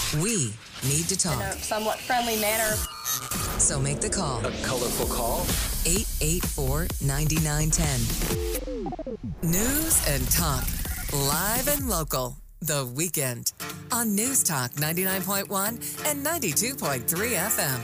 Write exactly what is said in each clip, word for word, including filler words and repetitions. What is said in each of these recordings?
We need to talk. In a somewhat friendly manner. So make the call. A colorful call. eight eight four, nine nine one zero. News and talk. Live and local. The Weekend. On News Talk ninety-nine point one and ninety-two point three F M.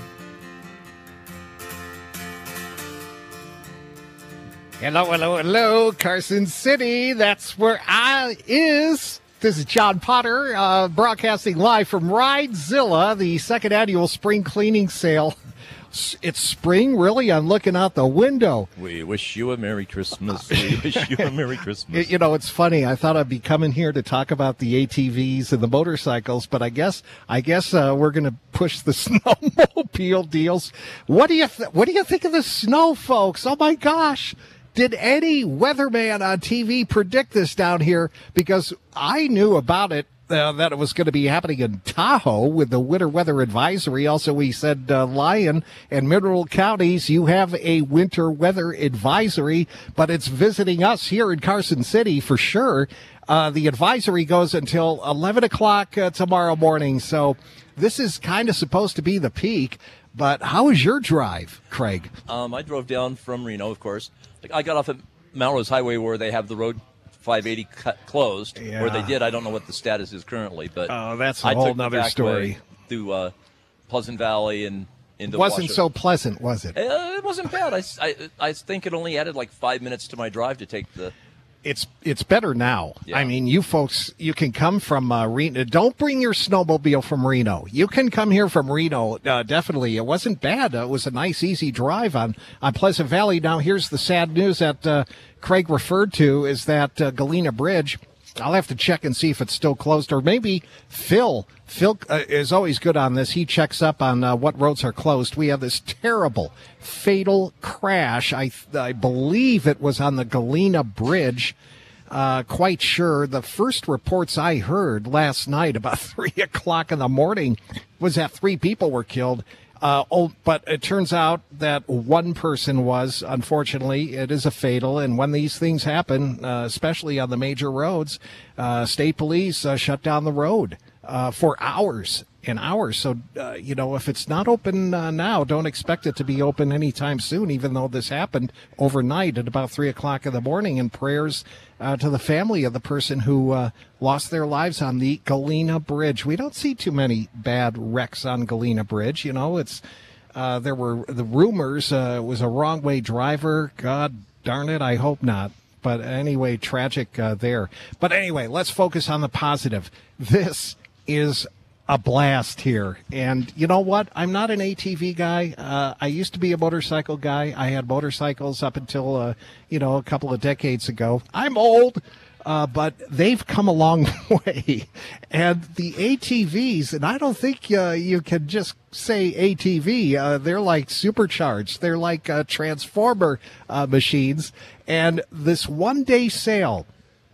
Hello, hello, hello, Carson City. That's where I is. This is John Potter, uh, broadcasting live from Ridezilla, the second annual spring cleaning sale. It's spring, really? I'm looking out the window. We wish you a Merry Christmas. We wish you a Merry Christmas. You know, it's funny. I thought I'd be coming here to talk about the A T Vs and the motorcycles, but I guess I guess uh, we're going to push the snowmobile deals. What do you th- What do you think of the snow, folks? Oh my gosh! Did any weatherman on T V predict this down here? Because I knew about it. Uh, that it was going to be happening in Tahoe with the winter weather advisory. Also, we said uh, Lyon and Mineral counties, you have a winter weather advisory, but it's visiting us here in Carson City for sure. Uh, the advisory goes until eleven o'clock uh, tomorrow morning. So this is kind of supposed to be the peak. But how was your drive, Craig? Um, I drove down from Reno, of course. I got off at Melrose Highway where they have the road five eighty cut closed, yeah. or they did. I don't know what the status is currently, but oh, that's a I whole took the nother back story. way through uh, Pleasant Valley and into It wasn't Washoe. so pleasant, was it? Uh, it wasn't bad. I, I, I think it only added like five minutes to my drive to take the. It's it's better now. Yeah. I mean, you folks, you can come from uh, Reno. Don't bring your snowmobile from Reno. You can come here from Reno. Uh, definitely, it wasn't bad. Uh, it was a nice, easy drive on on Pleasant Valley. Now, here's the sad news that uh, Craig referred to is that uh, Galena Bridge. I'll have to check and see if it's still closed, or maybe Phil. Phil uh, is always good on this. He checks up on uh, what roads are closed. We have this terrible, fatal crash. I I believe it was on the Galena Bridge. Uh, quite sure. The first reports I heard last night about three o'clock in the morning was that three people were killed. Uh, oh, but it turns out that one person was, unfortunately, it is a fatal. And when these things happen, uh, especially on the major roads, uh, state police uh, shut down the road uh, for hours and hours. So, uh, you know, if it's not open uh, now, don't expect it to be open anytime soon, even though this happened overnight at about three o'clock in the morning. And prayers uh, to the family of the person who uh, lost their lives on the Galena Bridge. We don't see too many bad wrecks on Galena Bridge. You know, it's uh, there were the rumors uh, it was a wrong way driver. God darn it, I hope not. But anyway, tragic uh, there. But anyway, let's focus on the positive. This is a blast here. And you know what? I'm not an A T V guy. Uh, I used to be a motorcycle guy. I had motorcycles up until, uh, you know, a couple of decades ago. I'm old, uh, but they've come a long way. And the A T Vs, and I don't think uh, you can just say A T V. Uh, they're like supercharged. They're like uh, transformer uh, machines. And this one-day sale,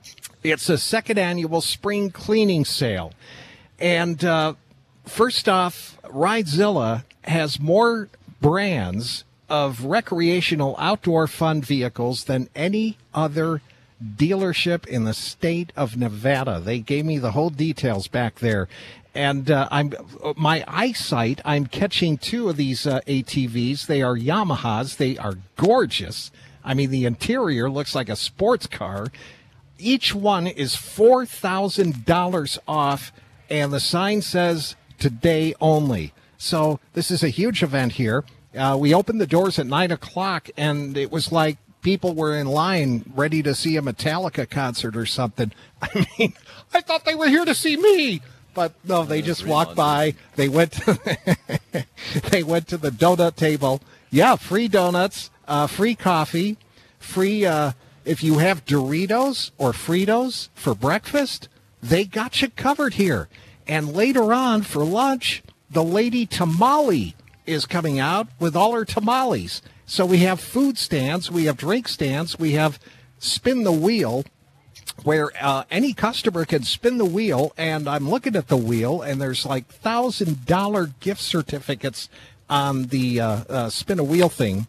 it's a second annual spring cleaning sale. And uh, first off, Ridezilla has more brands of recreational outdoor fun vehicles than any other dealership in the state of Nevada. They gave me the whole details back there. And uh, I'm my eyesight, I'm catching two of these uh, A T Vs. They are Yamahas. They are gorgeous. I mean, the interior looks like a sports car. Each one is four thousand dollars off. And the sign says today only. So this is a huge event here. Uh, we opened the doors at nine o'clock, and it was like people were in line ready to see a Metallica concert or something. I mean, I thought they were here to see me. But no, they just walked by. They went to they went to the donut table. Yeah, free donuts, uh, free coffee, free uh, if you have Doritos or Fritos for breakfast. They got you covered here. And later on for lunch, the Lady Tamale is coming out with all her tamales. So we have food stands, we have drink stands, we have spin the wheel, where uh, any customer can spin the wheel. And I'm looking at the wheel, and there's like one thousand dollars gift certificates on the uh, uh, spin a wheel thing.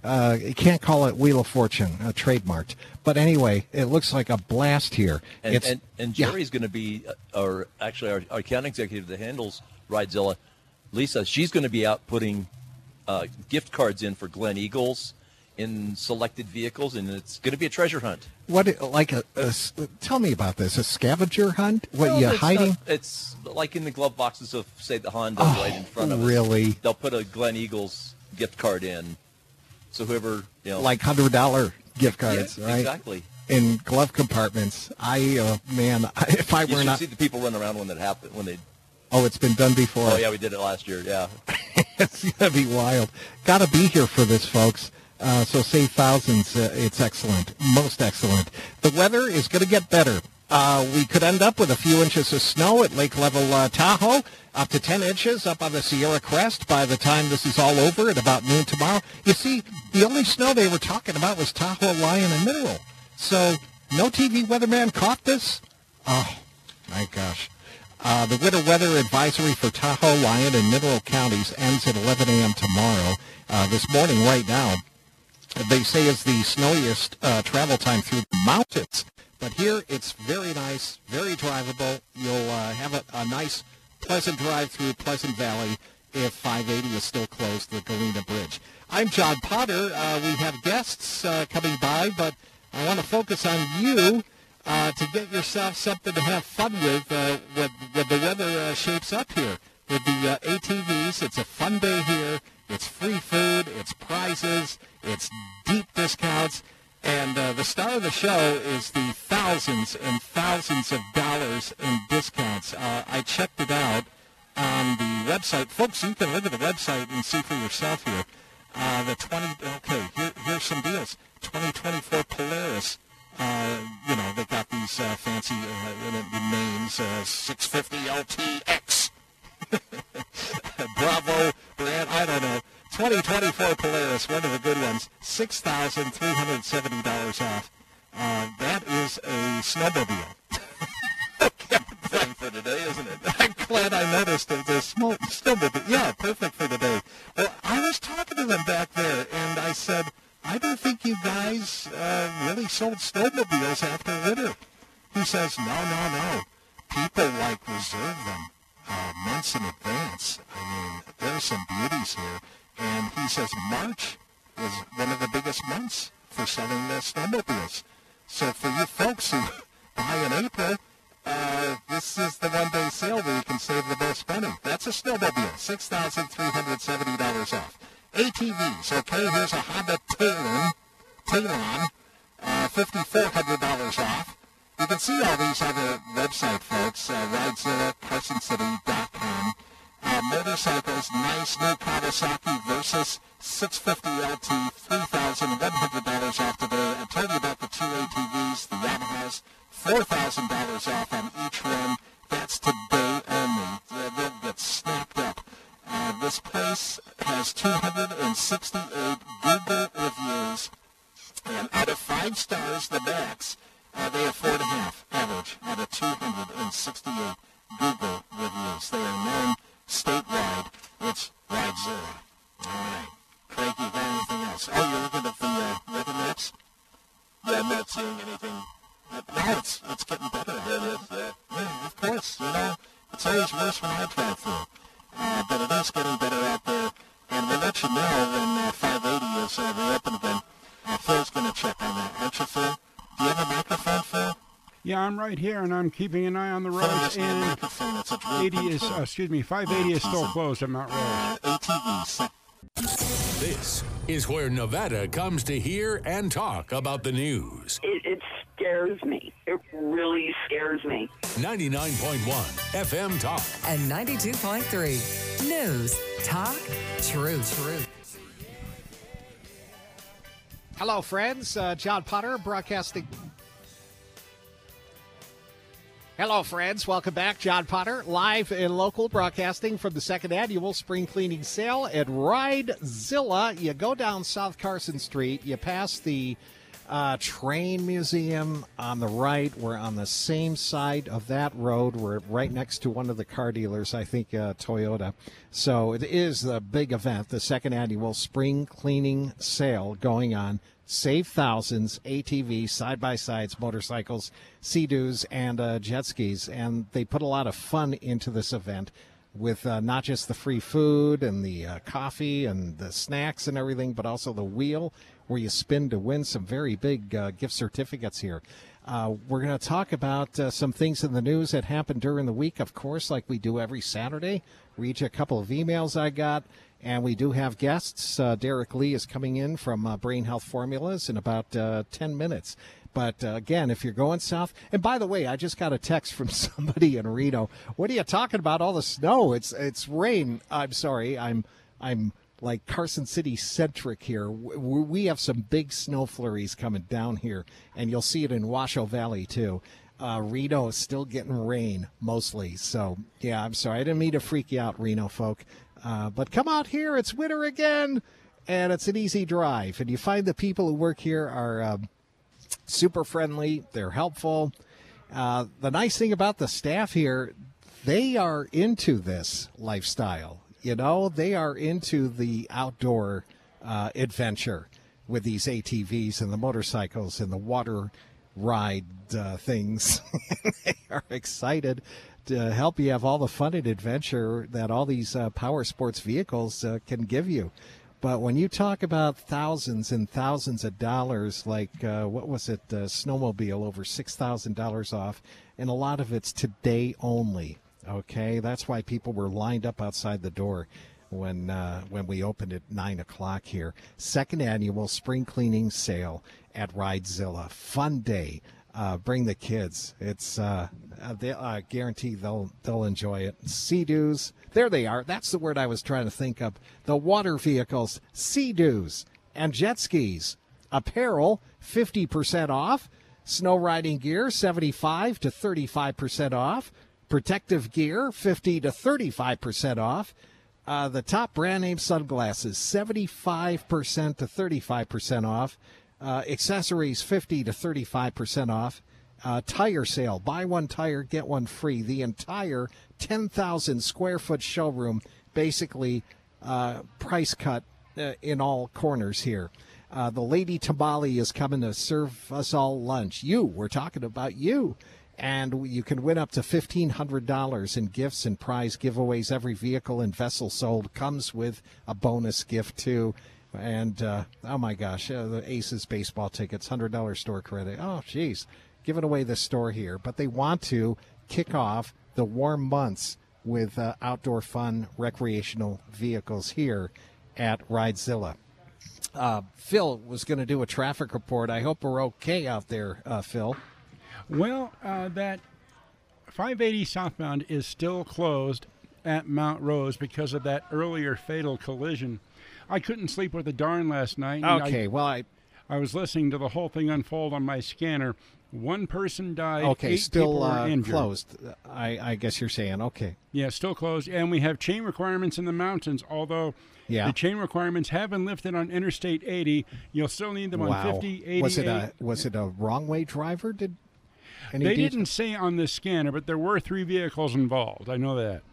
Uh, you can't call it Wheel of Fortune, uh, trademarked. But anyway, it looks like a blast here. And it's, and, and Jerry's yeah. going to be, uh, or actually our, our account executive that handles Ridezilla, Lisa, she's going to be out putting uh, gift cards in for Glen Eagles in selected vehicles, and it's going to be a treasure hunt. What, like a, a tell me about this, a scavenger hunt? What, no, you it's hiding? Not, it's like in the glove boxes of, say, the Honda oh, right in front of us. Really? They'll put a Glen Eagles gift card in. So whoever, you know. Like one hundred dollars gift cards, yeah, right? Exactly. In glove compartments. I, uh, man, if I you were should not. see the people run around when that happened, when they. Oh, it's been done before. Oh, yeah, we did it last year, yeah. It's going to be wild. Got to be here for this, folks. Uh, so save thousands. Uh, it's excellent. Most excellent. The weather is going to get better. Uh, we could end up with a few inches of snow at Lake Level uh, Tahoe, up to ten inches up on the Sierra Crest by the time this is all over at about noon tomorrow. You see, the only snow they were talking about was Tahoe, Lion, and Mineral. So no T V weatherman caught this? Oh, my gosh. Uh, the winter weather advisory for Tahoe, Lion, and Mineral counties ends at eleven a.m. tomorrow. Uh, this morning, right now, they say is the snowiest uh, travel time through the mountains. But here, it's very nice, very drivable. You'll uh, have a, a nice, pleasant drive through Pleasant Valley if five eighty is still closed, the Galena Bridge. I'm John Potter. Uh, we have guests uh, coming by, but I want to focus on you uh, to get yourself something to have fun with uh, when, when the weather uh, shapes up here. With the uh, A T Vs, it's a fun day here. It's free food, it's prizes, it's deep discounts. And uh, the star of the show is the thousands and thousands of dollars in discounts. Uh, I checked it out on the website. Folks, you can look at the website and see for yourself here. Uh, the twenty, okay, here, here's some deals. twenty twenty-four Polaris, uh, you know, they got these uh, fancy uh, names, uh, six fifty L T X, Bravo brand, I don't know. twenty twenty-four Polaris, one of the good ones, six thousand three hundred seventy dollars off. Uh, that is a snowmobile. Perfect for today, isn't it? I'm glad I noticed it. The small snowmobile. Yeah, perfect for today. Well, I was talking to them back there, and I said, I don't think you guys uh, really sold snowmobiles after winter. He says, no, no, no. People, like, reserve them uh, months in advance. I mean, there's some beauties here. And he says March is one of the biggest months for selling the snowmobiles. So for you folks who buy in April, uh, this is the one-day sale where you can save the most money. That's a snowmobile, six thousand three hundred seventy dollars off. A T Vs, okay, here's a Honda Talon, Talon, uh, five thousand four hundred dollars off. You can see all these on the website, folks, uh, Ridezilla, Carson City dot com. Uh, motorcycles, nice new Kawasaki Versys six fifty L T, three thousand one hundred dollars off today. I told you about the two A T Vs, the Yamahas, four thousand dollars off on each one. That's today only. They'll get snapped up. Uh, this place has two hundred sixty-eight Google reviews, and out of five stars, the max, uh, they have four and a half average out of two hundred sixty-eight Google reviews. They are known statewide. It's Ridezilla. All right. Craig, you got anything else? Oh, you're looking at the uh, weather maps? Yeah, I'm not seeing anything. No, it's, it's getting better. Yeah, yeah, yeah, of course. You know, it's always worse when I drive through. Uh, but it is getting better out there. And we'll let you know when uh, five eighty is uh, reopened again. Uh, Phil's going to check on that. Aren't you, Phil? Do you have a microphone, Phil? Yeah, I'm right here, and I'm keeping an eye on the roads. And eighty is, uh, excuse me, five eighty is still closed at Mount Rose. This is where Nevada comes to hear and talk about the news. It, it scares me. It really scares me. ninety-nine point one F M Talk. And ninety-two point three News, Talk, True. True. Hello, friends. Uh, John Potter broadcasting. Hello, friends. Welcome back. John Potter, live and local, broadcasting from the second annual spring cleaning sale at Ridezilla. You go down South Carson Street. You pass the Uh, Train Museum on the right. We're on the same side of that road. We're right next to one of the car dealers, I think uh, Toyota. So it is the big event, the second annual spring cleaning sale going on. Save thousands, A T Vs, side-by-sides, motorcycles, Sea-Doos, and uh, jet skis. And they put a lot of fun into this event with uh, not just the free food and the uh, coffee and the snacks and everything, but also the wheel where you spin to win some very big uh, gift certificates here. Uh, we're going to talk about uh, some things in the news that happened during the week, of course, like we do every Saturday. Read you a couple of emails I got, and we do have guests. Uh, Derek Lee is coming in from uh, Brain Health Formulas in about uh, ten minutes. But, uh, again, if you're going south, and by the way, I just got a text from somebody in Reno. What are you talking about, all the snow? It's it's rain. I'm sorry. I'm I'm like Carson City centric here. We we have some big snow flurries coming down here, and you'll see it in Washoe Valley, too. Uh, Reno is still getting rain, mostly. So, yeah, I'm sorry. I didn't mean to freak you out, Reno folk. Uh, but come out here. It's winter again, and it's an easy drive. And you find the people who work here are um, super friendly. They're helpful. Uh, the nice thing about the staff here, they are into this lifestyle. You know, they are into the outdoor uh, adventure with these A T Vs and the motorcycles and the water ride uh, things. They are excited to help you have all the fun and adventure that all these uh, power sports vehicles uh, can give you. But when you talk about thousands and thousands of dollars, like, uh, what was it, uh, Snowmobile, over six thousand dollars off, and a lot of it's today only, okay? That's why people were lined up outside the door when uh, when we opened at nine o'clock here. Second annual spring cleaning sale at Ridezilla. Fun day. Uh, bring the kids. It's uh, they uh, guarantee they'll they'll enjoy it. Sea-Doos, there they are. That's the word I was trying to think of. The water vehicles, Sea-Doos, and jet skis. Apparel, fifty percent off. Snow riding gear, seventy-five to thirty-five percent off. Protective gear, fifty to thirty-five percent off. Uh, the top brand name sunglasses, seventy-five percent to thirty-five percent off. Uh, accessories, fifty to thirty-five percent off. Uh, tire sale, buy one tire, get one free. The entire ten thousand square foot showroom, basically uh, price cut uh, in all corners here. Uh, the Lady Tamale is coming to serve us all lunch. You, we're talking about you. And you can win up to fifteen hundred dollars in gifts and prize giveaways. Every vehicle and vessel sold comes with a bonus gift, too. And, uh, oh, my gosh, uh, the Aces baseball tickets, one hundred dollars store credit. Oh, geez, giving away the store here. But they want to kick off the warm months with uh, outdoor fun, recreational vehicles here at Ridezilla. Uh, Phil was going to do a traffic report. I hope we're okay out there, uh, Phil. Well, uh, that five eighty southbound is still closed at Mount Rose because of that earlier fatal collision. I couldn't sleep with a darn last night. Okay, I, well, I... I was listening to the whole thing unfold on my scanner. One person died, okay, eight still people uh, were injured. closed, I, I guess you're saying, okay. Yeah, still closed. And we have chain requirements in the mountains, although yeah. the chain requirements have been lifted on Interstate eighty. You'll still need them wow. on fifty, eighty-eight. Was it a, was it a wrong-way driver? Did any They details? didn't say on the scanner, but there were three vehicles involved. I know that.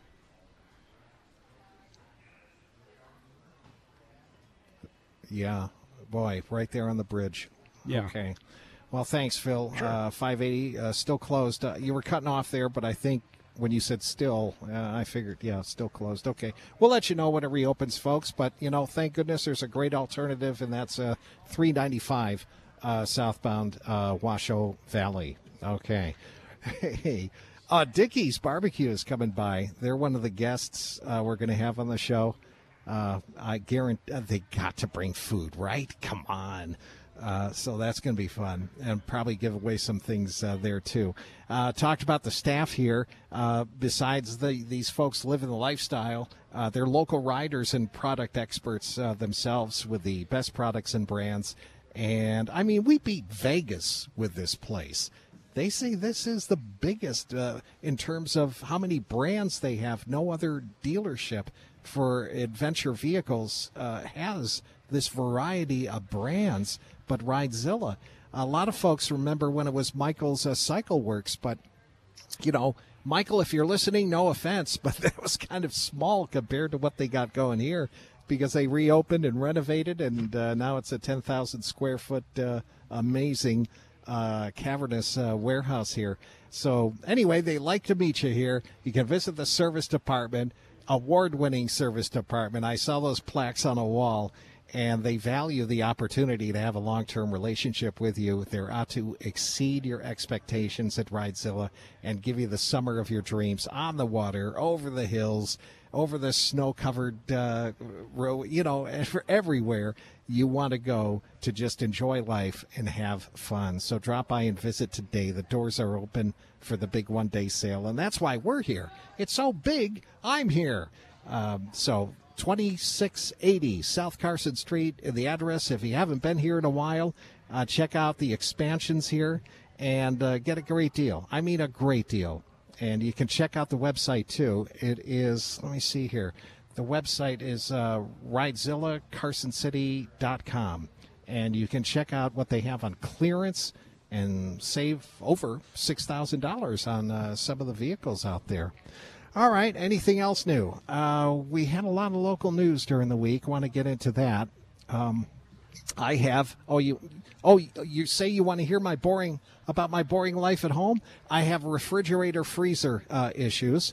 Yeah, boy, right there on the bridge. Yeah. Okay. Well, thanks, Phil. Sure. Uh, five eighty, uh, still closed. Uh, you were cutting off there, but I think when you said still, uh, I figured, yeah, still closed. Okay. We'll let you know when it reopens, folks. But, you know, thank goodness there's a great alternative, and that's uh, three ninety-five uh, southbound uh, Washoe Valley. Okay. Hey, uh, Dickie's Barbecue is coming by. They're one of the guests uh, we're going to have on the show. Uh, I guarantee uh, they got to bring food, right? Come on. Uh, so that's going to be fun, and probably give away some things uh, there, too. Uh, talked about the staff here. Uh, besides the, these folks living the lifestyle, uh, they're local riders and product experts uh, themselves with the best products and brands. And, I mean, we beat Vegas with this place. They say this is the biggest uh, in terms of how many brands they have. No other dealership for adventure vehicles uh, has this variety of brands. but Ridezilla. A lot of folks remember when it was Michael's uh, Cycle Works, but, you know, Michael, if you're listening, no offense, but that was kind of small compared to what they got going here because they reopened and renovated, and uh, now it's a ten thousand square foot uh, amazing uh, cavernous uh, warehouse here. So anyway, they like to meet you here. You can visit the service department, award-winning service department. I saw those plaques on a wall, and they value the opportunity to have a long-term relationship with you. They're out to exceed your expectations at Ridezilla and give you the summer of your dreams on the water, over the hills, over the snow-covered uh, road, you know, everywhere you want to go to just enjoy life and have fun. So drop by and visit today. The doors are open for the big one-day sale, and that's why we're here. It's so big, I'm here. Um, so twenty-six eighty South Carson Street, the address. If you haven't been here in a while, uh, check out the expansions here and uh, get a great deal. I mean a great deal. And you can check out the website, too. It is, let me see here. The website is uh, ridezilla carson city dot com. And you can check out what they have on clearance and save over six thousand dollars on uh, some of the vehicles out there. All right, anything else new? Uh, we had a lot of local news during the week. Want to get into that. Um, I have, oh, you oh, you say you want to hear my boring, about my boring life at home? I have refrigerator freezer uh, issues.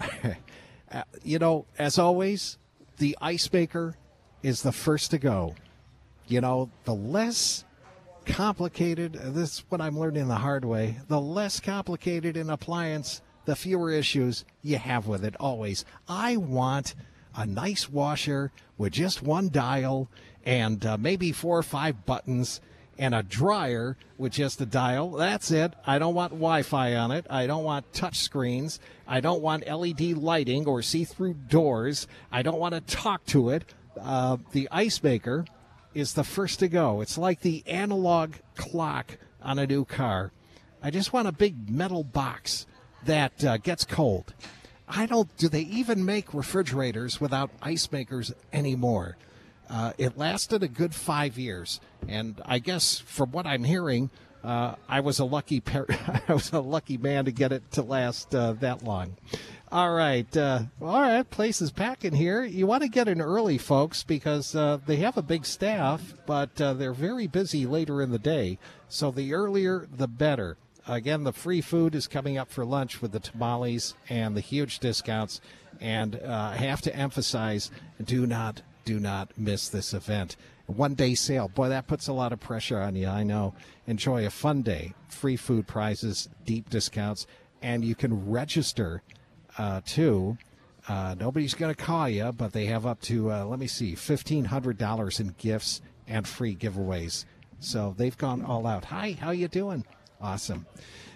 You know, as always, the ice maker is the first to go. You know, the less complicated, this is what I'm learning the hard way, the less complicated an appliance, the fewer issues you have with it always. I want a nice washer with just one dial and uh, maybe four or five buttons and a dryer with just a dial. That's it. I don't want Wi-Fi on it. I don't want touch screens. I don't want L E D lighting or see-through doors. I don't want to talk to it. Uh, the ice maker is the first to go. It's like the analog clock on a new car. I just want a big metal box that uh, gets cold. I don't, do they even make refrigerators without ice makers anymore? Uh, it lasted a good five years, and I guess from what I'm hearing, uh, I was a lucky par- I was a lucky man to get it to last uh, that long. All right, uh, all right, place is packing here. You want to get in early, folks, because uh, they have a big staff, but uh, they're very busy later in the day. So the earlier, the better. Again, the free food is coming up for lunch with the tamales and the huge discounts. And uh, I have to emphasize, do not, do not miss this event. One-day sale. Boy, that puts a lot of pressure on you, I know. Enjoy a fun day. Free food prizes, deep discounts, and you can register, uh, too. Uh, nobody's going to call you, but they have up to, uh, let me see, fifteen hundred dollars in gifts and free giveaways. So they've gone all out. Hi, how you doing? Awesome.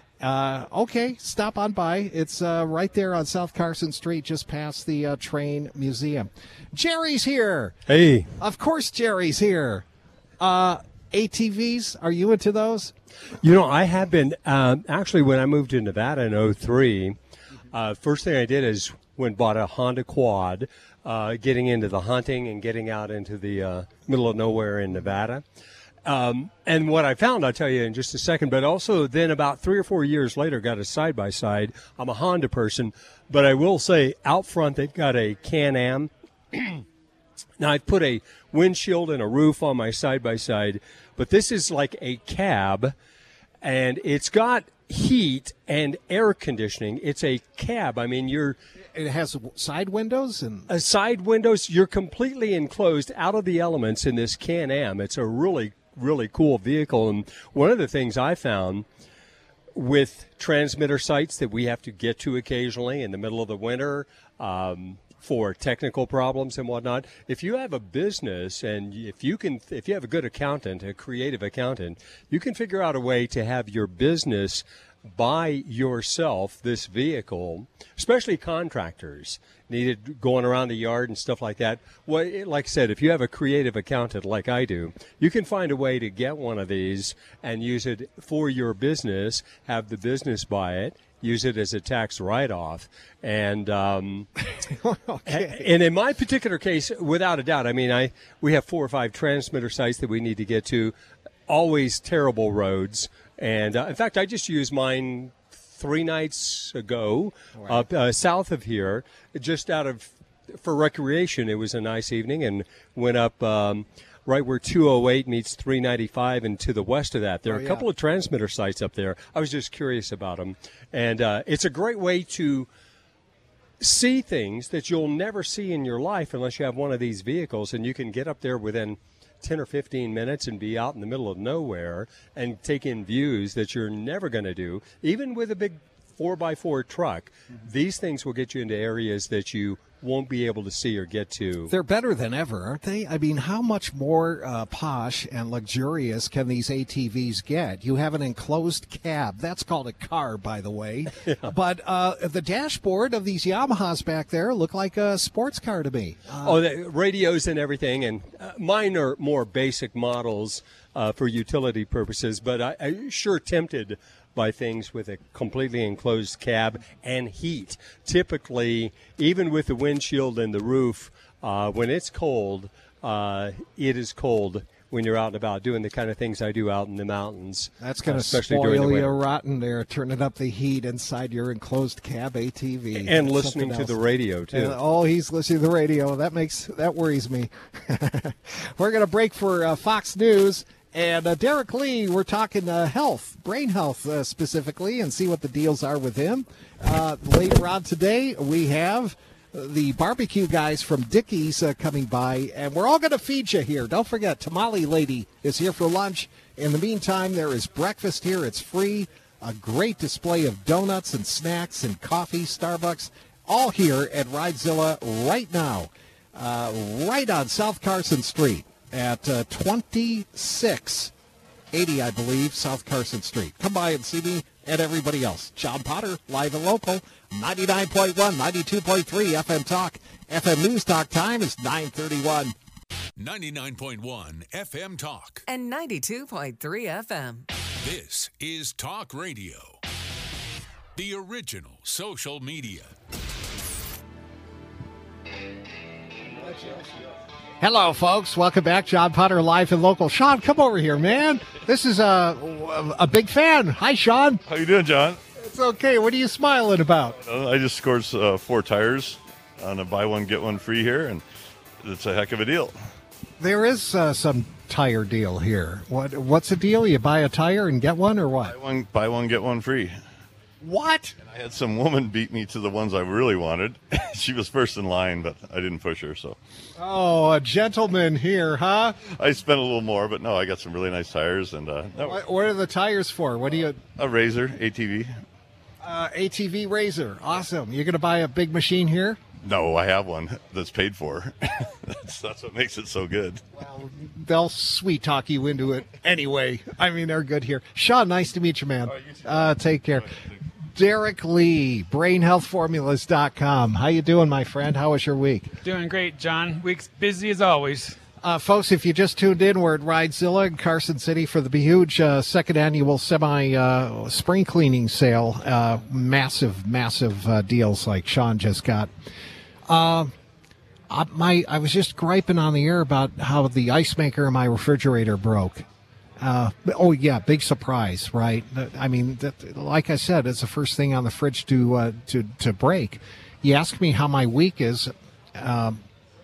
Uh, okay, stop on by. It's uh, right there on South Carson Street, just past the uh, Train Museum. Jerry's here. Hey. Of course Jerry's here. Uh, A T Vs, are you into those? You know, I have been. Um, actually, when I moved to Nevada in oh three, uh, first thing I did is went and bought a Honda Quad, uh, getting into the hunting and getting out into the uh, middle of nowhere in Nevada. Um, and what I found, I'll tell you in just a second, but also then about three or four years later, got a side-by-side. I'm a Honda person, but I will say out front they've got a Can-Am. Now, I've put a windshield and a roof on my side-by-side, but this is like a cab, and it's got heat and air conditioning. It's a cab. I mean, you're... It has side windows and uh, side windows. You're completely enclosed out of the elements in this Can-Am. It's a really really cool vehicle. And one of the things I found with transmitter sites that we have to get to occasionally in the middle of the winter um, for technical problems and whatnot, if you have a business and if you can, if you have a good accountant, a creative accountant, you can figure out a way to have your business buy yourself this vehicle, especially contractors needed going around the yard and stuff like that. Well, it, like I said, if you have a creative accountant like I do, you can find a way to get one of these and use it for your business, have the business buy it, use it as a tax write-off. And um, okay. and in my particular case, without a doubt, I mean, I we have four or five transmitter sites that we need to get to. always terrible roads. And uh, in fact, I just used mine three nights ago Right. up uh, south of here, just out of for recreation. It was a nice evening, and went up um, right where two oh eight meets three ninety-five, and to the west of that. There are Oh, a yeah. couple of transmitter sites up there. I was just curious about them, and uh, it's a great way to see things that you'll never see in your life unless you have one of these vehicles, and you can get up there within ten or fifteen minutes and be out in the middle of nowhere and take in views that you're never going to do, even with a big four by four truck. Mm-hmm. These things will get you into areas that you won't be able to see or get to. They're better than ever, aren't they? I mean, how much more uh, posh and luxurious can these A T Vs get? You have an enclosed cab. That's called a car, by the way. Yeah. But uh, the dashboard of these Yamahas back there look like a sports car to me. Uh, Oh, the radios and everything, and uh, mine are more basic models uh, for utility purposes, but I, I'm sure tempted by things with a completely enclosed cab and heat. Typically, even with the windshield and the roof, uh, when it's cold, uh, it is cold when you're out and about doing the kind of things I do out in the mountains. That's going to especially during the spoil you winter. rotten there, turning up the heat inside your enclosed cab A T V. And That's listening something to the else. radio, too. And, oh, he's listening to the radio. That makes that worries me. We're going to break for uh, Fox News. And uh, Derek Lee, we're talking uh, health, brain health uh, specifically, and see what the deals are with him. Uh, later on today, we have the barbecue guys from Dickey's uh, coming by, and we're all going to feed you here. Don't forget, Tamale Lady is here for lunch. In the meantime, there is breakfast here. It's free. A great display of donuts and snacks and coffee, Starbucks, all here at Ridezilla right now, uh, right on South Carson Street at uh, twenty-six eighty, I believe, South Carson Street. Come by and see me and everybody else. John Potter, live and local, ninety-nine point one, ninety-two point three F M Talk. F M News Talk time is nine thirty-one. ninety-nine point one F M Talk. And ninety-two point three F M. This is Talk Radio, the original social media. Hello, folks. Welcome back. John Potter, live and local. Sean, come over here, man. This is a, a big fan. Hi, Sean. How you doing, John? It's okay. What are you smiling about? Uh, I just scored uh, four tires on a buy one, get one free here, and it's a heck of a deal. There is uh, some tire deal here. What? What's the deal? You buy a tire and get one, or what? Buy one, buy one, get one free. What? And I had some woman beat me to the ones I really wanted. She was first in line, but I didn't push her, so. Oh, a gentleman here, huh? I spent a little more, but no, I got some really nice tires, and uh, that was What, what are the tires for? What do you... a Razor A T V. Uh, A T V Razor. Awesome. You're going to buy a big machine here? No, I have one that's paid for. that's, that's what makes it so good. Well, they'll sweet talk you into it anyway. I mean, they're good here. Sean, nice to meet you, man. Uh, take care. Derek Lee, brain health formulas dot com. How you doing, my friend? How was your week? Doing great, John. Week's busy as always. Uh, folks, if you just tuned in, we're at Ridezilla in Carson City for the huge uh, second annual semi uh, spring cleaning sale. Uh, massive, massive uh, deals like Sean just got. Uh, I, my, I was just griping on the air about how the ice maker in my refrigerator broke. Uh, oh, yeah, big surprise, right? I mean, that, like I said, it's the first thing on the fridge to uh, to, to break. You ask me how my week is. Um,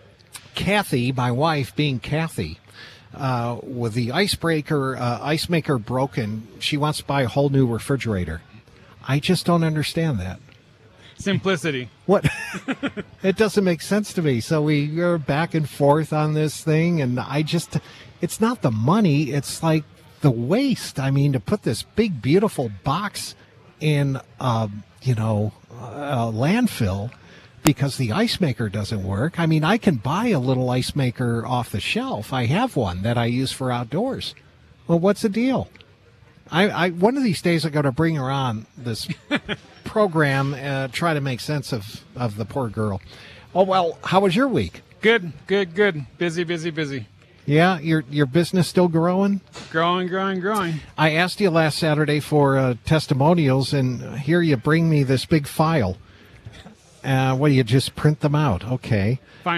Kathy, my wife, being Kathy, uh, with the icebreaker, uh, ice maker broken, she wants to buy a whole new refrigerator. I just don't understand that. Simplicity. What? It doesn't make sense to me. So we go back and forth on this thing, and I just, it's not the money, it's like the waste. I mean, to put this big, beautiful box in, um, you know, a landfill because the ice maker doesn't work. I mean, I can buy a little ice maker off the shelf. I have one that I use for outdoors. Well, what's the deal? I, I one of these days I'm going to bring her on this program and try to make sense of, of the poor girl. Oh, well, how was your week? Good, good, good. Busy, busy, busy. Yeah, your your business still growing? Growing, growing, growing. I asked you last Saturday for uh, testimonials, and here you bring me this big file. Uh, what do you just print them out? Okay. Finally.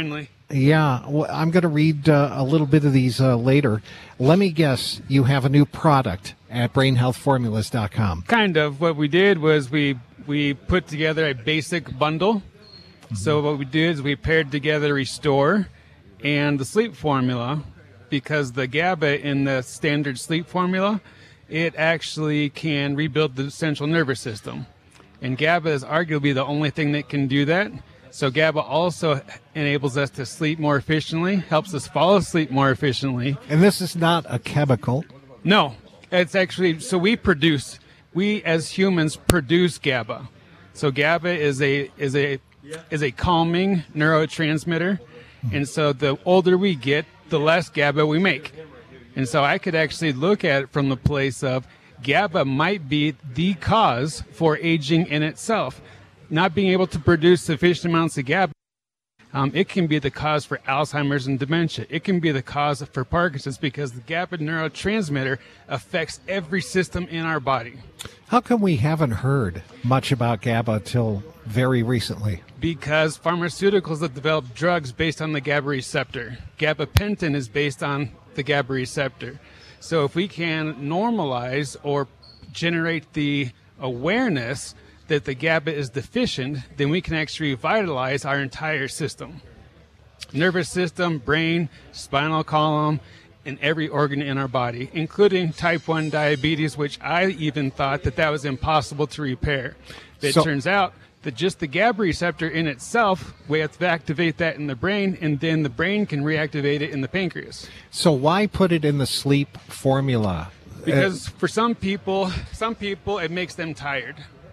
Yeah, well, I'm going to read uh, a little bit of these uh, later. Let me guess, you have a new product at brain health formulas dot com. Kind of. What we did was we we put together a basic bundle. Mm-hmm. So what we did is we paired together Restore and the sleep formula, because the GABA in the standard sleep formula, it actually can rebuild the central nervous system. And GABA is arguably the only thing that can do that. So GABA also enables us to sleep more efficiently, helps us fall asleep more efficiently. And this is not a chemical. No, it's actually, so we produce, we as humans produce GABA. So GABA is a is a is a calming neurotransmitter. And so the older we get, the less GABA we make. And so I could actually look at it from the place of GABA might be the cause for aging in itself. Not being able to produce sufficient amounts of GABA, um, it can be the cause for Alzheimer's and dementia. It can be the cause for Parkinson's, because the GABA neurotransmitter affects every system in our body. How come we haven't heard much about GABA till very recently? Because pharmaceuticals have developed drugs based on the GABA receptor. Gabapentin is based on the GABA receptor. So if we can normalize or generate the awareness that the GABA is deficient, then we can actually revitalize our entire system. Nervous system, brain, spinal column, and every organ in our body, including type one diabetes, which I even thought that that was impossible to repair. But So- it turns out that just the GABA receptor in itself, we have to activate that in the brain, and then the brain can reactivate it in the pancreas. So why put it in the sleep formula? Because for some people, some people, it makes them tired.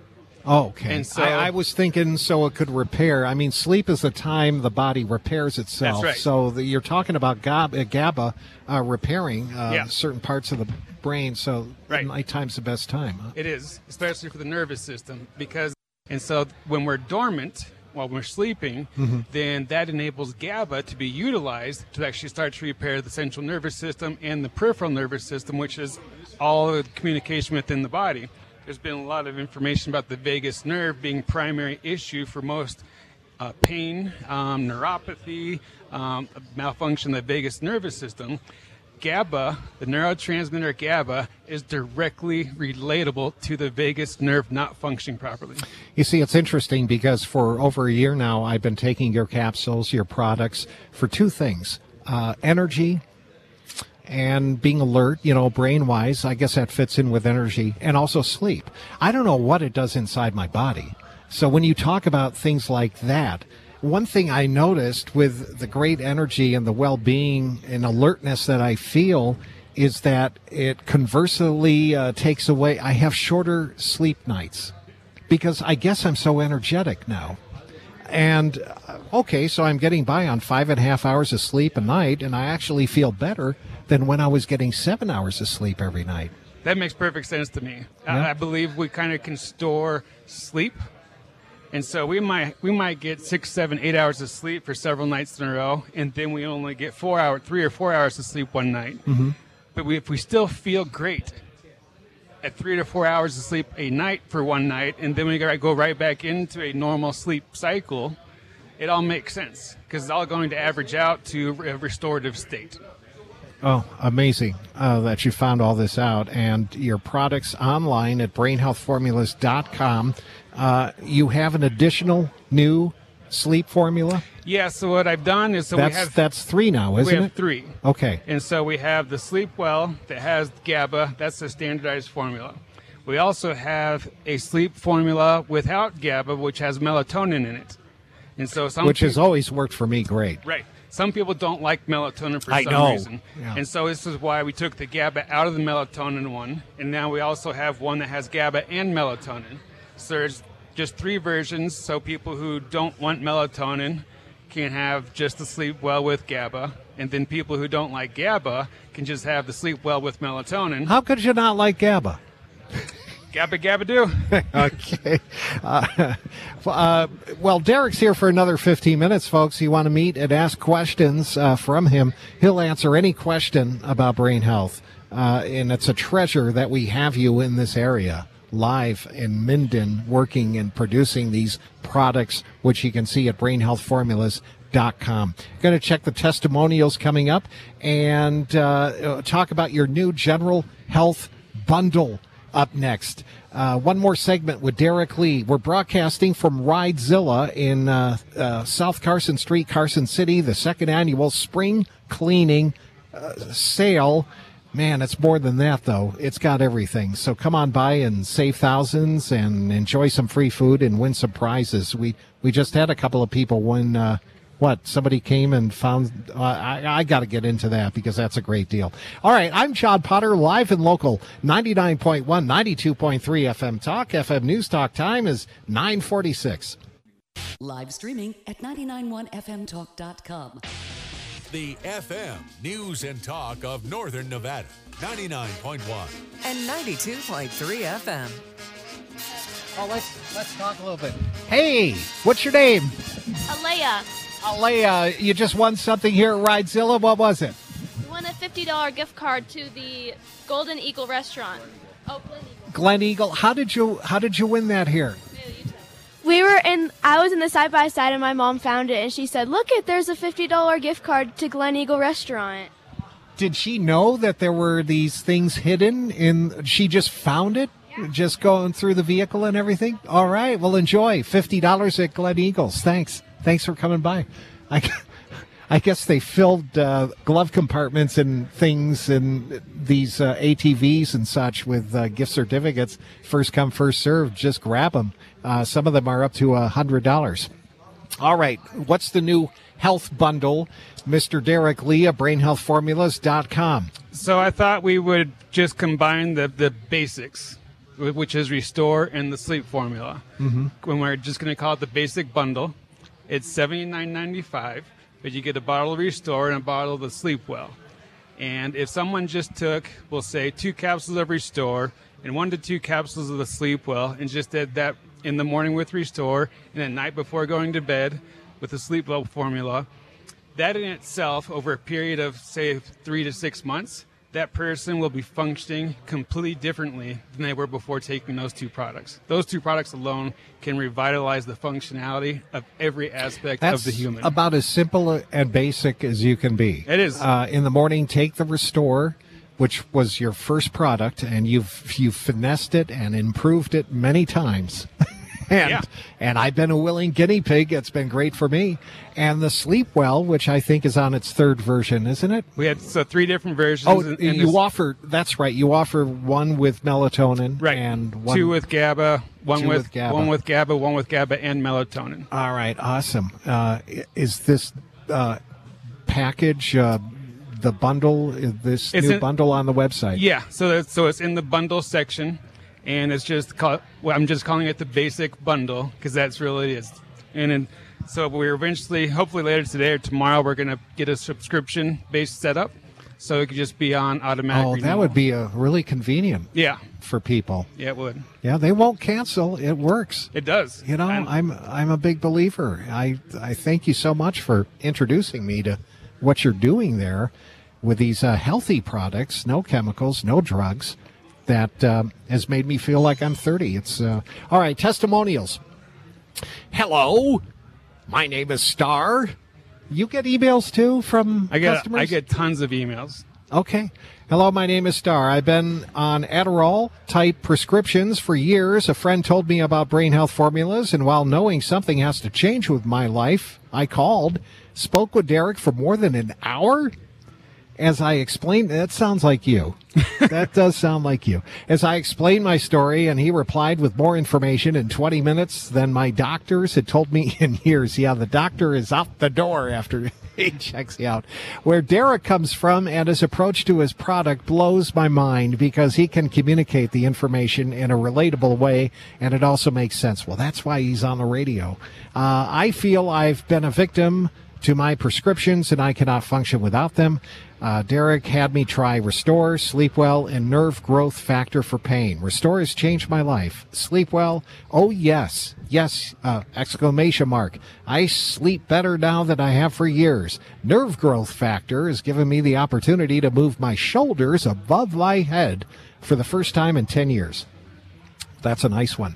Oh, okay. And so- I, I was thinking so it could repair. I mean, sleep is the time the body repairs itself. That's right. So the, you're talking about GABA, GABA uh, repairing uh, Yeah. certain parts of the brain. So Right. nighttime's the best time. Huh? It is, especially for the nervous system, because, and so when we're dormant, while we're sleeping, Mm-hmm. then that enables GABA to be utilized to actually start to repair the central nervous system and the peripheral nervous system, which is all the communication within the body. There's been a lot of information about the vagus nerve being primary issue for most uh, pain, um, neuropathy, um, malfunction of the vagus nervous system. GABA, the neurotransmitter GABA, is directly relatable to the vagus nerve not functioning properly. You see, it's interesting because for over a year now, I've been taking your capsules, your products, for two things. Uh, energy and being alert, you know, brain-wise. I guess that fits in with energy, and also sleep. I don't know what it does inside my body. So when you talk about things like that, one thing I noticed with the great energy and the well-being and alertness that I feel is that it conversely uh, takes away, I have shorter sleep nights because I guess I'm so energetic now. And, uh, okay, so I'm getting by on five and a half hours of sleep a night, and I actually feel better than when I was getting seven hours of sleep every night. That makes perfect sense to me. Yeah. I, I believe we kind of can store sleep. And so we might we might get six, seven, eight hours of sleep for several nights in a row, and then we only get four hours, three or four hours of sleep one night. Mm-hmm. But we, if we still feel great at three to four hours of sleep a night for one night, and then we gotta go right back into a normal sleep cycle, it all makes sense because it's all going to average out to a restorative state. Oh, amazing uh, that you found all this out. And your products online at brain health formulas dot com. Uh, you have an additional new sleep formula? Yeah, so what I've done is so that's, we have that's three now, isn't we have it? three. Okay. And so we have the Sleep Well that has GABA. That's the standardized formula. We also have a sleep formula without GABA, which has melatonin in it. And so some Which peop- has always worked for me great. Right. Some people don't like melatonin for I some know. reason. Yeah. And so this is why we took the GABA out of the melatonin one. And now we also have one that has GABA and melatonin. So there's just three versions. So people who don't want melatonin can have just the Sleep Well with GABA. And then people who don't like GABA can just have the Sleep Well with melatonin. How could you not like GABA? GABA GABA do. Okay. Uh, uh, well, Derek's here for another fifteen minutes, folks. You want to meet and ask questions uh, from him. He'll answer any question about brain health. Uh, and it's a treasure that we have you in this area, live in Minden, working and producing these products, which you can see at brain health formulas dot com. Going to check the testimonials coming up and uh, talk about your new General Health Bundle up next. Uh, one more segment with Derek Lee. We're broadcasting from Ridezilla in uh, uh, South Carson Street, Carson City, the second annual spring cleaning uh, sale. Man, it's more than that, though. It's got everything. So come on by and save thousands and enjoy some free food and win some prizes. We we just had a couple of people win. Uh, what? Somebody came and found. Uh, I, I got to get into that because that's a great deal. All right, I'm John Potter, live and local, ninety-nine point one, ninety-two point three F M Talk. F M News Talk time is nine forty-six. Live streaming at nine nine one F M talk dot com. The F M News and Talk of Northern Nevada, ninety-nine point one and ninety-two point three F M. Oh, let's let's talk a little bit. Hey, what's your name? Alea. Alea, you just won something here at Ridezilla. What was it? We won a fifty dollars gift card to the Golden Eagle restaurant. Oh, Glen Eagle. Glen Eagle. How did you how did you win that here? We were in, I was in the side by side and my mom found it and she said, look it, there's a fifty dollars gift card to Glen Eagle restaurant. Did she know that there were these things hidden in, she just found it? Yeah. Just going through the vehicle and everything? All right, well enjoy. fifty dollars at Glen Eagles. Thanks. Thanks for coming by. I, I guess they filled uh, glove compartments and things and these uh, A T Vs and such with uh, gift certificates. First come, first served. Just grab them. Uh, some of them are up to one hundred dollars. All right. What's the new health bundle? Mister Derek Lee of brain health formulas dot com. So I thought we would just combine the, the basics, which is Restore and the sleep formula. Mm-hmm. When we're just going to call it the basic bundle, it's seventy-nine ninety-five, but you get a bottle of Restore and a bottle of the Sleep Well. And if someone just took, we'll say, two capsules of Restore and one to two capsules of the Sleep Well and just did that in the morning with Restore and at night before going to bed with the Sleep Well formula, that in itself, over a period of, say, three to six months, that person will be functioning completely differently than they were before taking those two products. Those two products alone can revitalize the functionality of every aspect That's of the human. About as simple and basic as you can be. It is. Uh, in the morning, take the Restore, which was your first product, and you've you've finessed it and improved it many times. And, yeah. and I've been a willing guinea pig. It's been great for me. And the Sleep Well, which I think is on its third version, isn't it? We had so three different versions. Oh, in, in you this. offer, that's right. You offer one with melatonin. Right. And one, two with GABA, one two with, with GABA. one with GABA, one with GABA and melatonin. All right. Awesome. Uh, is this uh, package, uh, the bundle, is this It's new in, bundle on the website? Yeah. So that's, so it's in the bundle section. And it's just called, well, I'm just calling it the basic bundle because that's really it is. And then, so we're eventually, hopefully later today or tomorrow, we're going to get a subscription-based setup, so it could just be on automatic. Oh, renewal. that would be a really convenient. Yeah. For people. Yeah, it would. Yeah, they won't cancel. It works. It does. You know, I'm, I'm I'm a big believer. I I thank you so much for introducing me to what you're doing there with these uh, healthy products, no chemicals, no drugs. That um, has made me feel like I'm thirty. It's uh, all right. Testimonials. Hello, my name is Star. You get emails too from I get customers? I get tons of emails. Okay. Hello, my name is Star. I've been on Adderall type prescriptions for years. A friend told me about brain health formulas, and while knowing something has to change with my life, I called, spoke with Derek for more than an hour. As I explained, that sounds like you. That does sound like you. As I explained my story, and he replied with more information in twenty minutes than my doctors had told me in years. Yeah, the doctor is out the door after he checks you out. Where Derek comes from and his approach to his product blows my mind because he can communicate the information in a relatable way, and it also makes sense. Well, that's why he's on the radio. Uh, I feel I've been a victim to my prescriptions, and I cannot function without them. Uh, Derek had me try Restore, Sleep Well, and Nerve Growth Factor for pain. Restore has changed my life. Sleep Well, oh yes, yes, uh, exclamation mark. I sleep better now than I have for years. Nerve Growth Factor has given me the opportunity to move my shoulders above my head for the first time in ten years. That's a nice one.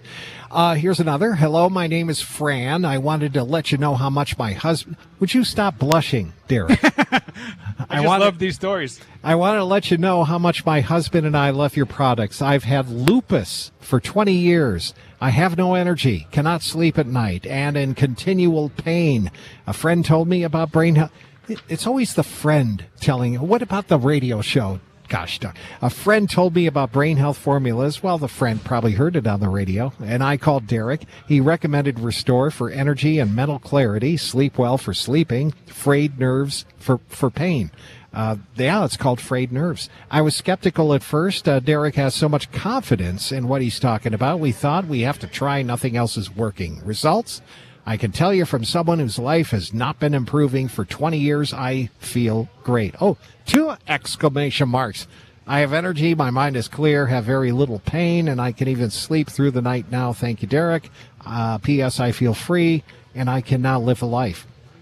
Uh, here's another. Hello, my name is Fran. I wanted to let you know how much my husband... Would you stop blushing, Derek? I, I just wanted, love these stories. I want to let you know how much my husband and I love your products. I've had lupus for twenty years. I have no energy, cannot sleep at night, and in continual pain. A friend told me about brain health. It's always the friend telling you. What about the radio show? Gosh darn. A friend told me about brain health formulas. Well, the friend probably heard it on the radio, and I called Derek. He recommended Restore for energy and mental clarity, Sleep Well for sleeping, Frayed Nerves for, for pain. Uh, yeah, it's called Frayed Nerves. I was skeptical at first. Uh, Derek has so much confidence in what he's talking about. We thought we have to try. Nothing else is working. Results? I can tell you from someone whose life has not been improving for twenty years, I feel great. Oh, two exclamation marks. I have energy, my mind is clear, have very little pain, and I can even sleep through the night now. Thank you, Derek. Uh, P S. I feel free, and I can now live a life.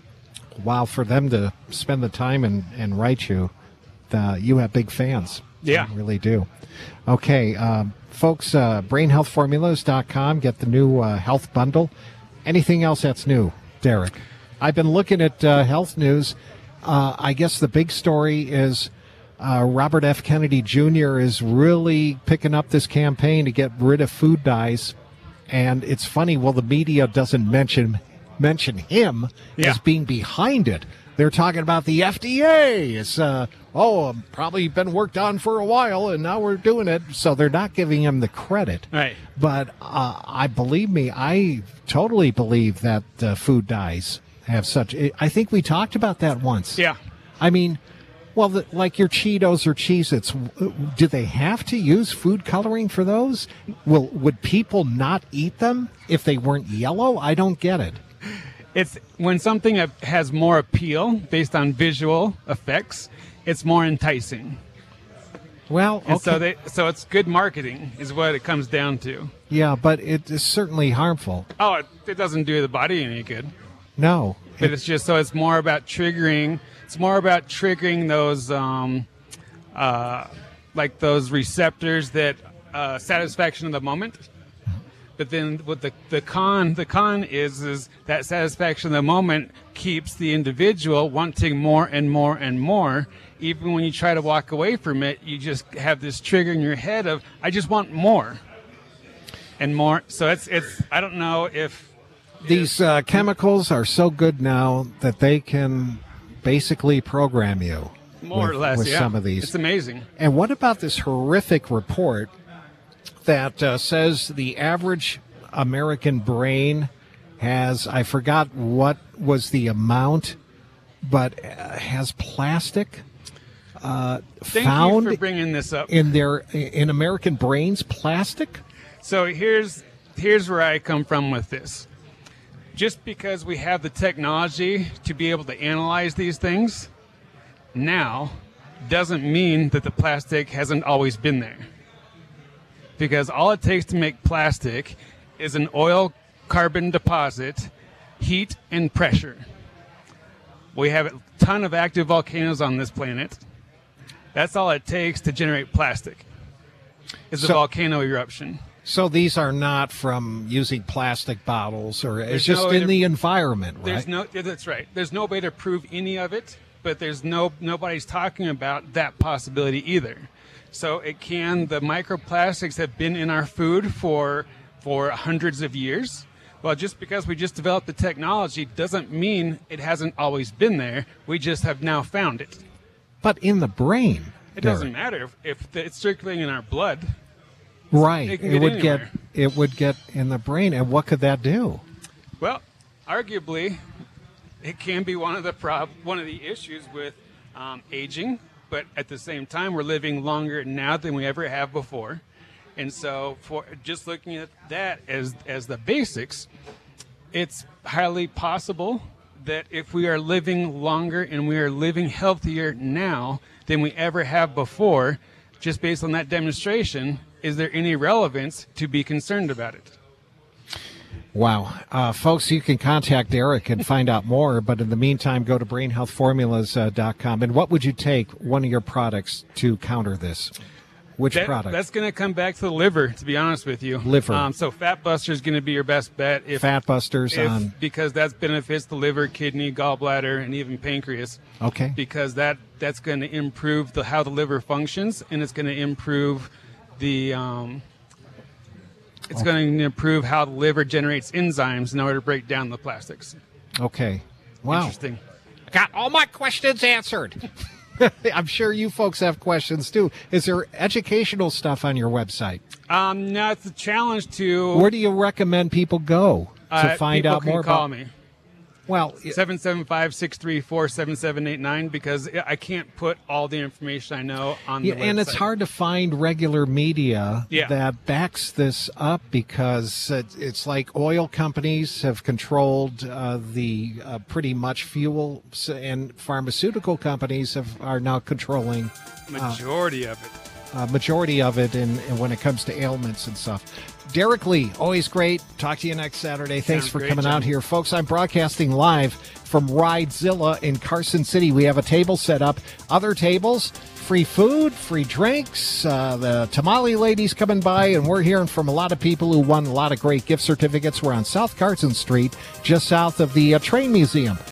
Wow, for them to spend the time and, and write you, the, you have big fans. Yeah. You really do. Okay, um, folks, uh, brain health formulas dot com, get the new uh, health bundle. Anything else that's new, Derek? I've been looking at uh, health news. Uh, I guess the big story is uh, Robert F. Kennedy Junior is really picking up this campaign to get rid of food dyes. And it's funny, well, the media doesn't mention mention him Yeah. as being behind it. They're talking about the F D A. It's, uh, oh, probably been worked on for a while, and now we're doing it. So they're not giving him the credit. Right. But uh, I believe me, I totally believe that uh, food dyes have such. I think we talked about that once. Yeah. I mean, well, the, like your Cheetos or Cheez-Its, do they have to use food coloring for those? Will would people not eat them if they weren't yellow? I don't get it. It's when something has more appeal based on visual effects, it's more enticing. Well, okay. And so they, so it's good marketing is what it comes down to. Yeah, but it is certainly harmful. Oh, it, it doesn't do the body any good. No. But it's just so it's more about triggering. It's more about triggering those, um, uh, like those receptors that uh, satisfaction of the moment. But then what the, the con the con is is that satisfaction of the moment keeps the individual wanting more and more and more. Even when you try to walk away from it, you just have this trigger in your head of I just want more and more. So it's it's I don't know if these uh, chemicals are so good now that they can basically program you more with, or less with yeah. some of these. It's amazing. And what about this horrific report that uh, says the average American brain has, I forgot what was the amount, but uh, has plastic uh, Thank found you for bringing this up. in their in American brains. Plastic. So here's here's where I come from with this. Just because we have the technology to be able to analyze these things now doesn't mean that the plastic hasn't always been there. Because all it takes to make plastic is an oil carbon deposit, heat, and pressure. We have a ton of active volcanoes on this planet. That's all it takes to generate plastic, is a So- volcano eruption. So these are not from using plastic bottles, or it's There's just no in inter- the environment, right? There's no, yeah, that's right. There's no way to prove any of it, but there's no nobody's talking about that possibility either. So it can, the microplastics have been in our food for for hundreds of years. Well, just because we just developed the technology doesn't mean it hasn't always been there. We just have now found it. But in the brain, It Derek. doesn't matter if, if the, it's circulating in our blood. Right. It can It get would anywhere. get it would get in the brain, and what could that do? Well, arguably, it can be one of the prob- one of the issues with um, aging. But at the same time, we're living longer now than we ever have before. And so for just looking at that as as the basics, it's highly possible that if we are living longer and we are living healthier now than we ever have before, just based on that demonstration, is there any relevance to be concerned about it? Wow. Uh, folks, you can contact Derek and find out more, but in the meantime, go to brain health formulas dot com. And what would you take one of your products to counter this? Which That- product? That's going to come back to the liver, to be honest with you. Liver. Um, so Fat Buster is going to be your best bet. If, Fat Busters if- on. because that benefits the liver, kidney, gallbladder, and even pancreas. Okay. Because that that's going to improve the how the liver functions, and it's going to improve the um, it's Okay. going to improve how the liver generates enzymes in order to break down the plastics. Okay. Wow. Interesting. Got all my questions answered. I'm sure you folks have questions too. Is there educational stuff on your website? Um, now it's a challenge to. Where do you recommend people go to uh, find people out can more call about? me. Well, seven seven five, six three four, seven seven eight nine because I can't put all the information I know on Yeah, the website. and it's hard to find regular media Yeah. that backs this up because it, it's like oil companies have controlled uh, the uh, pretty much fuel, s- and pharmaceutical companies have are now controlling uh, Majority of it. uh, majority of it in, in when it comes to ailments and stuff. Derek Lee, always great. Talk to you next Saturday. Thanks Sounds for great, coming John. out here. Folks, I'm broadcasting live from Ridezilla in Carson City. We have a table set up. Other tables, free food, free drinks. Uh, the tamale lady's coming by, and we're hearing from a lot of people who won a lot of great gift certificates. We're on South Carson Street, just south of the uh, Train Museum.